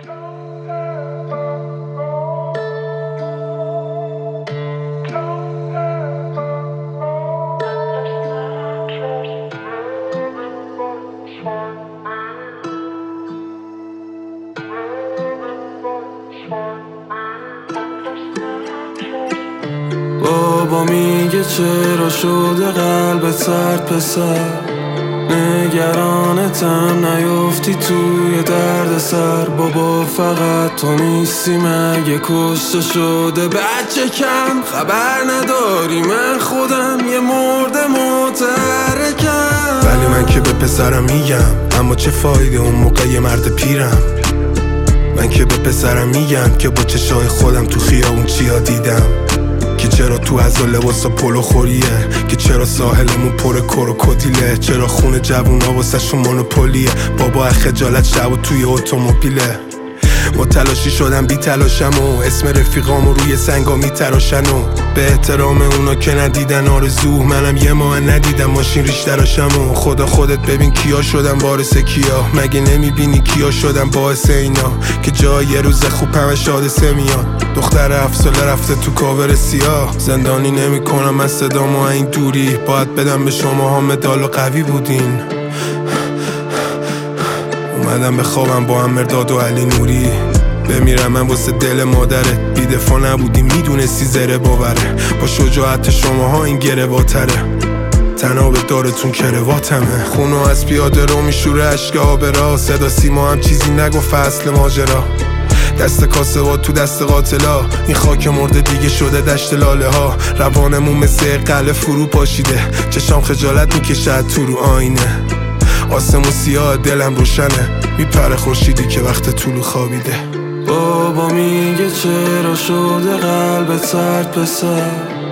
بابا میگه چرا شده قلبت سرد پسر، نگرانتم نیفتی توی درد سر. بابا فقط تو نیستی مگه کشته شده بچه کم خبر نداری من خودم یه مرده متحرکم. ولی من که به پسرم میگم اما چه فایده اون موقع یه مرد پیرم. من که به پسرم میگم که با چشای خودم تو خیابون چیا دیدم، که چرا تو از لباسا پلو خوریه، که چرا ساحلمون پر کروکودیله، چرا خون جوونا واسه شون مونوپولیه. بابا خجالت شب توی اتومبیله. متلاشی شدم بی تلاشم و اسم رفیقامو روی سنگا میتراشن و به احترام اونا که ندیدن آرزو، منم یه ماه ندیدم ماشین ریش تراشم و خدا خودت ببین کیا شدم وارث کیا. مگه نمیبینی کیا شدم باعث اینا که جای یه روز خوب همش حادثه میاد. دختر 7 ساله رفته تو کاور سیاه، زندانی نمی کنم من صدامو این دوری، باید بدم به شما ها مدال و قوی بودین. اومدم به خوابم با هم مرداد و علی نوری، بمیرم من واسه دل مادرت. بی دفاع نبودی میدونستی زره باوره، با شجاعت شماها این گرواتره. تناب دارتون کرواتمه، خونو از پیاده رو میشوره اشک آبرا. صدا سیما هم چیزی نگفت اصل ماجرا، دست کاسبات تو دست قاتلا. این خاک مرده دیگه شده دشت لاله ها، روانمون مثل قلعه فرو پاشیده. چشام خجالت میکشه تو رو آینه، آسمون سیاه دلم روشنه، میپره خورشیدی که وقت طولو خوابیده. بابا میگه چرا شده قلبت سرد پسر،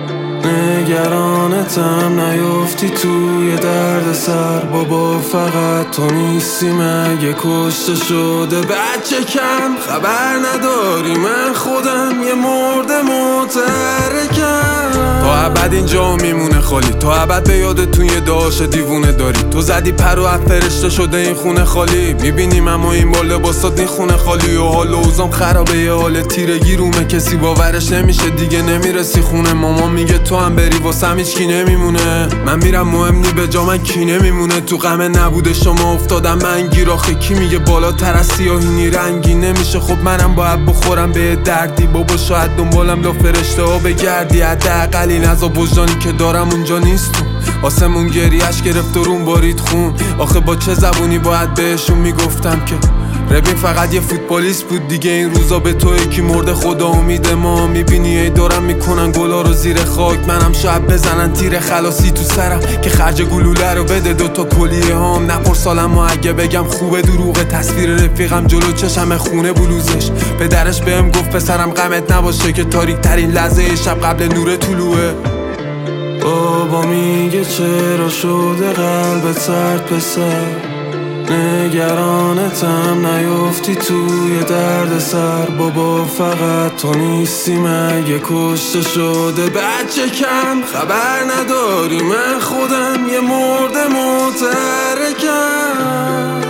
نگرانتم نیفتی توی درد سر. بابا فقط تو نیستی مگه کشته شده بچه کم خبر نداری من خودم یه مرده متحرکم. تا ابد اینجا میمونه خالی، تا ابد به یاد توی داش دیوونه داری. تو زدی پر و فرشته شده این خونه خالی، میبینیم اما این با لباسات این خونه خالی. و حال و اوزام خرابه، یه حال تیرگی رومه، کسی باورش نمیشه دیگه نمیرسی خونه. مامان میگه تو هم بری واسم هیچکی نمیمونه، من میرم مهم نی به جا من کی نمیمونه. تو غم نبوده شما افتادم من گیر، آخه کی میگه بالاتر از سیاهی رنگی نمیشه. خب منم باید بخورم به دردی، بابا شاید دنبالم لا فرشته ها بگردی. حداقل این عذاب وجدانی که دارم اونجا نیست تو آسمون گریهش گرفت و روم بارید خون. آخه با چه زبونی باید بهشون میگفتم که ربین فقط یه فوتبالیست بود دیگه. این روزا به تو یکی مرده خدا امید ما. میبینی ای دارم میکنن گلا رو زیر خاک، منم شاید بزنن تیر خلاصی تو سرم که خرج گلوله رو بده دوتا کلیه هام. نپرسالم و اگه بگم خوبه دروغه، تصویر رفیقم جلو چشم خونه بلوزش. پدرش بهم گفت پسرم غمت نباشه که تاریک ترین لحظه شب قبل نور طلوعه. بابا میگه چرا شده قلبت سرد پسر، نگرانتم نیفتی توی درد سر. بابا فقط تو نیستی مگه کشته شده بچه کم خبر نداری من خودم یه مرده متحرکم.